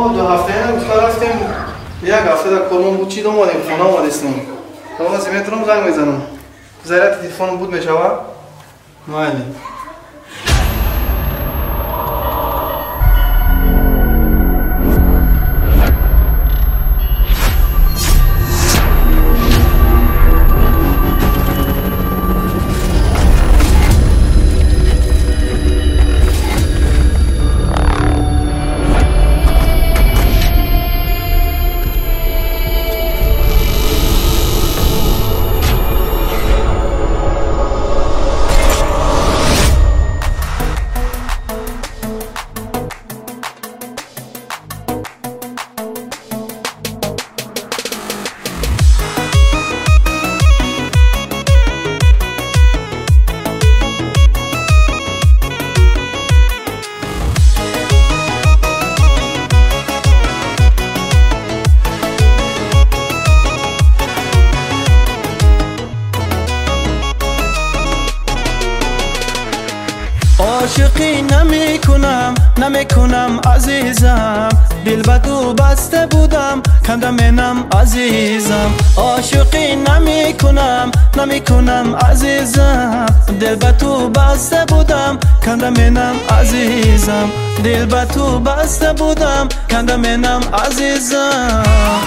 ما 2 هفته اینا رفتیم، یک هفته در کرمان بود، چید اومدیم خونه آمدستیم. تا میتونم زنگ میزنم. ضرورت تلفنم بود میشوه؟ مایلی. عاشقی نمیکنم عزیزم، دل به تو بسته بودم کندم منم عزیزم. عاشقی نمیکنم عزیزم، دل به تو بسته بودم کندم منم عزیزم. دل به تو بسته بودم کندم منم عزیزم.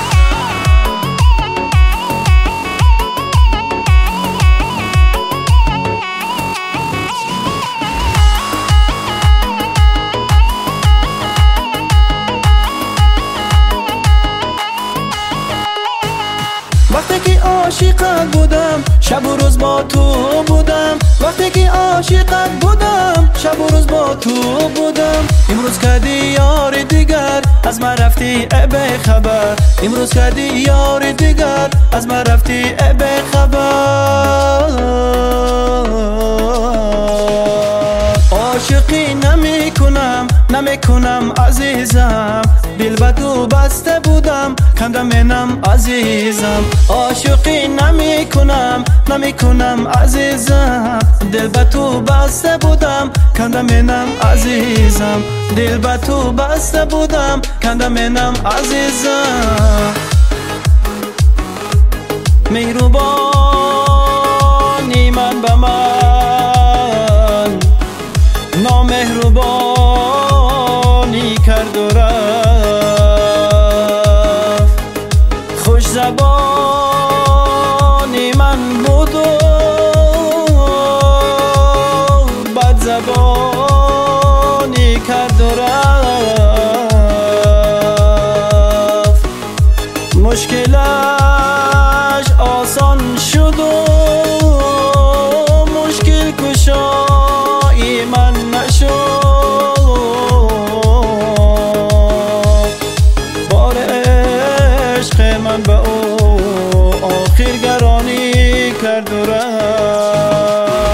وقتی که عاشقت بودم شب و روز با تو بودم. وقتی که عاشقت بودم شب و روز با تو بودم. امروز کردی یار دیگر از من رفتی ای بی خبر. امروز کردی یار دیگر از من رفتی ای بی خبر. عاشقی نمیکنم عزیزم، دل به تو بسته بودم کندم منم عزیزم. عاشقی نمیکنم عزیزم، دل به تو بسته بودم کندم منم عزیزم. دل به تو بسته بودم کندم منم عزیزم. مهربانی من به من نامهربانی کرد و رفت. خوش زبانی من بود و بد زبانی کرد و رفت. مشکلش آسان شد و مشکل کشای من نشد. بار عشق من به او آخر گرانی کرد و رفت.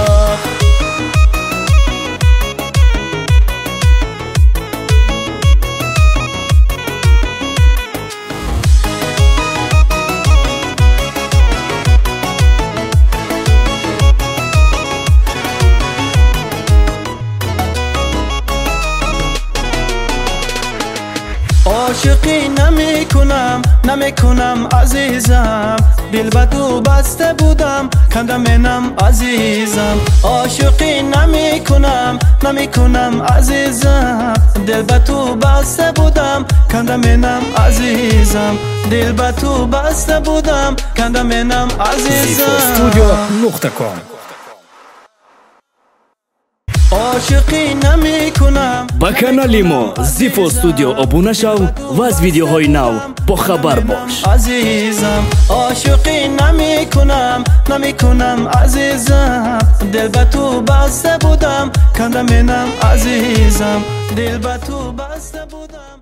عاشقی نمیکنم عزیزم، دل به تو بسته بودم کندم منم عزیزم. عاشقی نمیکنم عزیزم، دل به تو بسته بودم کندم منم عزیزم. دل به تو بسته بودم کندم منم عزیزم. zifostudio.com عاشقی نمیکنم. ба канали мо Zifo Studio обуна шав ва аз видеоҳои нав бо хабар бош. عزیزم عاشقی نمیکنم عزیزم، دل به تو بسته بودم کندم منم عزیزم. دل به تو بسته بودم.